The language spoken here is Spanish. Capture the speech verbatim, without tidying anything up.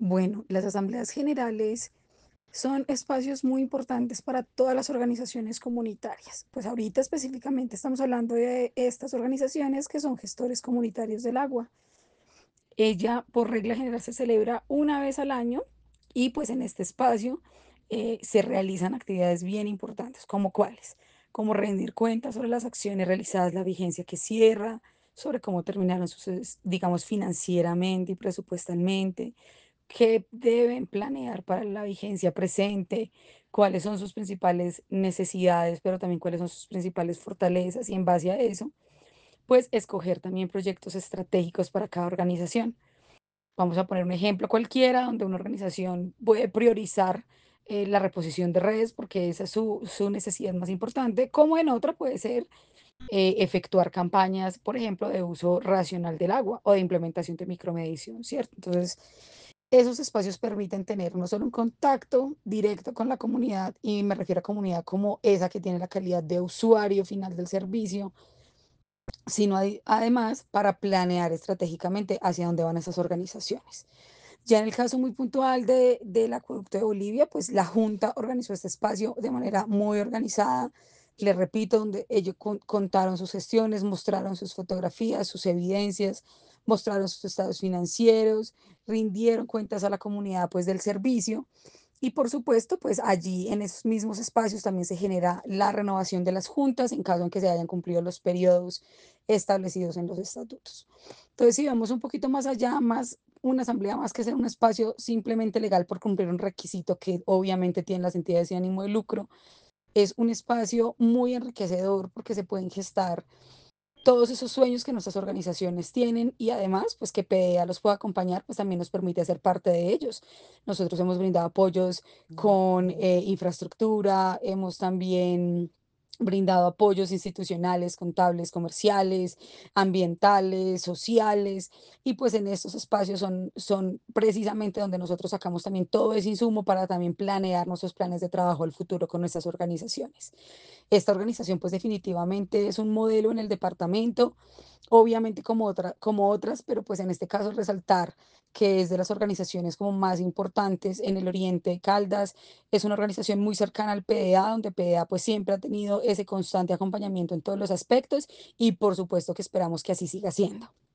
Bueno, las asambleas generales son espacios muy importantes para todas las organizaciones comunitarias. Pues ahorita específicamente estamos hablando de estas organizaciones que son gestores comunitarios del agua. Ella, por regla general, se celebra una vez al año y pues en este espacio eh, se realizan actividades bien importantes, como cuáles, como rendir cuentas sobre las acciones realizadas, la vigencia que cierra, sobre cómo terminaron sus, es- digamos, financieramente y presupuestalmente, qué deben planear para la vigencia presente, cuáles son sus principales necesidades, pero también cuáles son sus principales fortalezas y en base a eso, pues escoger también proyectos estratégicos para cada organización. Vamos a poner un ejemplo cualquiera donde una organización puede priorizar eh, la reposición de redes porque esa es su, su necesidad más importante, como en otra puede ser eh, efectuar campañas, por ejemplo, de uso racional del agua o de implementación de micromedición, ¿cierto? Entonces, esos espacios permiten tener no solo un contacto directo con la comunidad, y me refiero a comunidad como esa que tiene la calidad de usuario final del servicio, sino adi- además para planear estratégicamente hacia dónde van esas organizaciones. Ya en el caso muy puntual de, del acueducto de Bolivia, pues la Junta organizó este espacio de manera muy organizada. Le repito, donde ellos con- contaron sus gestiones, mostraron sus fotografías, sus evidencias, mostraron sus estados financieros, rindieron cuentas a la comunidad pues del servicio. Y por supuesto, pues allí en esos mismos espacios también se genera la renovación de las juntas en caso en que se hayan cumplido los periodos establecidos en los estatutos. Entonces, si vamos un poquito más allá, más una asamblea más que ser un espacio simplemente legal por cumplir un requisito que obviamente tienen las entidades sin ánimo de lucro, es un espacio muy enriquecedor porque se pueden gestar todos esos sueños que nuestras organizaciones tienen y además, pues que P D A los pueda acompañar, pues también nos permite ser parte de ellos. Nosotros hemos brindado apoyos con eh, infraestructura, hemos también brindado apoyos institucionales, contables, comerciales, ambientales, sociales, y pues en estos espacios son, son precisamente donde nosotros sacamos también todo ese insumo para también planear nuestros planes de trabajo al futuro con nuestras organizaciones. Esta organización, pues definitivamente es un modelo en el departamento, obviamente como otra, como otras, pero pues en este caso resaltar que es de las organizaciones como más importantes en el Oriente. Caldas es una organización muy cercana al P D A, donde P D A pues siempre ha tenido ese constante acompañamiento en todos los aspectos y por supuesto que esperamos que así siga siendo.